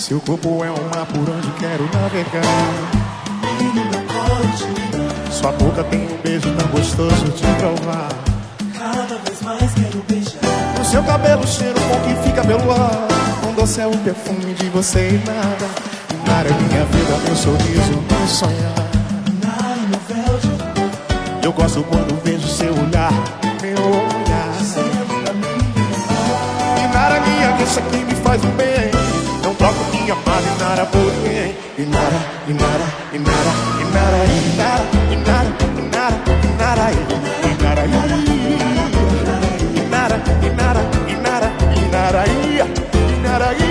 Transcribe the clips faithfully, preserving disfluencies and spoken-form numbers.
Seu corpo é um mar por onde quero navegar. Sua boca tem um beijo tão gostoso de provar. Cada vez mais quero beijar. O seu cabelo cheiro bom que fica pelo ar. Um doce é o perfume de você e nada. E nada é minha vida, meu sorriso, meu sonhar. Nada no véu de amor. Eu gosto quando vejo seu olhar, meu olhar. E nada minha queixa que me faz um bem. Não troco minha amada e nada por ninguém. E nada, e nada, e nada, e nada, e nada, e nada, e nada, e nada, e nada, e nada, e nada, e nada, e nada, e nada, e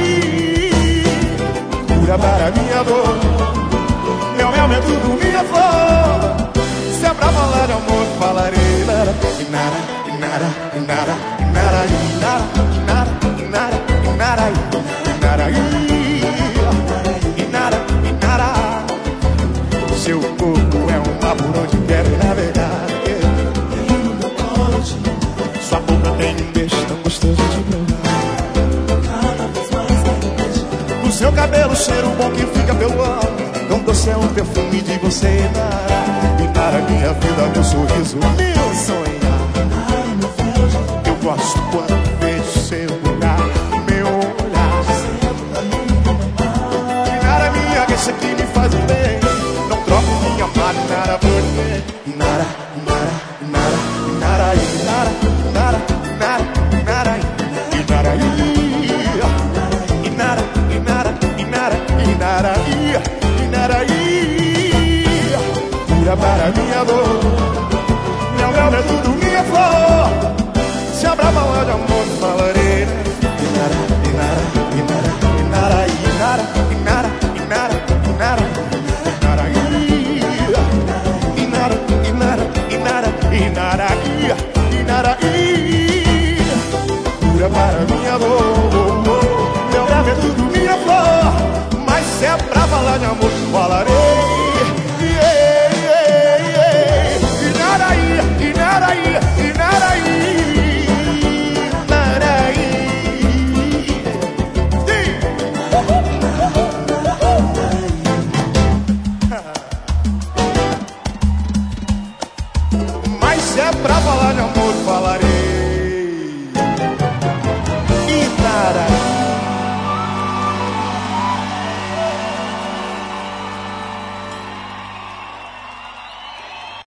cura para minha dor. Meu mel é tudo minha flor. Se é pra falar de amor, falarei nada, e nada, e nada, e nada, e nada, e nada, e nada, e nada, e nada, e nada, e nada, e nada. Seu corpo é um mar por onde quero navegar. Sua boca tem um beijo tão gostoso de provar. Cada vez mais quero beijar. O seu cabelo cheiro bom que fica pelo ar. Tão doce é o perfume de você e nada. E nada minha vida, meu sorriso, meu sonhar. Nada no véu de amor. Eu gosto